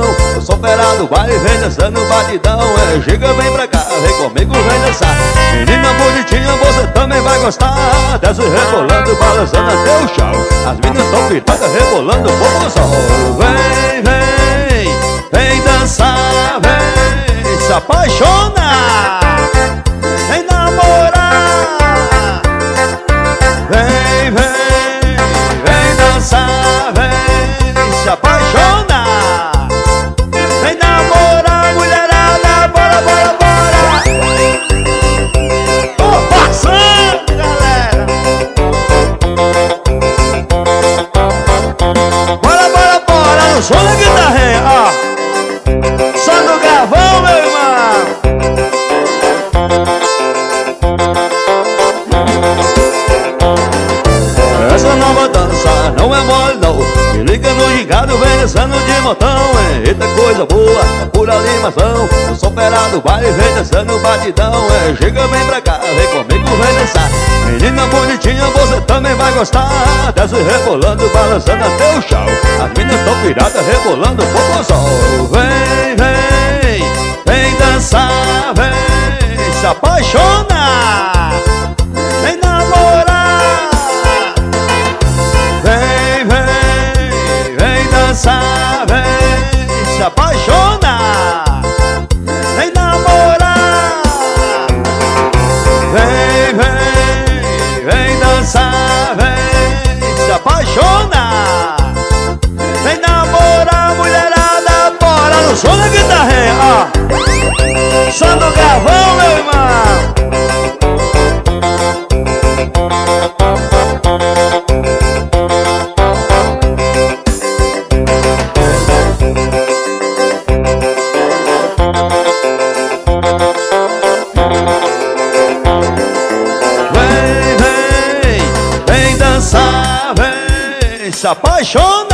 Eu sou fera do baile, vem dançando batidão. É giga, vem pra cá, vem comigo, vem dançar. Menina bonitinha, você também vai gostar. Desce rebolando, balançando até o chão. As meninas tão pitadas, rebolando fogo no sol. Vem, vem, vem dançar, vem se apaixonar, vem namorar. Vem, vem, vem dançar, vem se apaixonar, vem namorar, mulherada, bora, bora, bora. Tô passando, galera. Bora, bora, bora, no som da guitarrinha, ó. Só no gravão, meu irmão. Essa nova dança não é mole não. Me liga no gingado, vem dançando de montão. Eita coisa boa, é pura animação. Eu sou fera do baile, vem dançando batidão. Chega, vem pra cá, vem comigo, vem dançar. Menina bonitinha, você também vai gostar. Desce rebolando, balançando até o chão. As meninas tão piradas, rebolando fogo no sol. Vem, vem, vem dançar, vem se apaixonar, vem namorar. Vem, vem, vem dançar, vem se apaixonar, vem namorar. Vem, vem, vem dançar, vem se apaixonar, vem namorar, mulherada, bora no som da guitarrinha, ó. Só do gravão, meu irmão. Vem, vem, vem dançar, vem se apaixonar.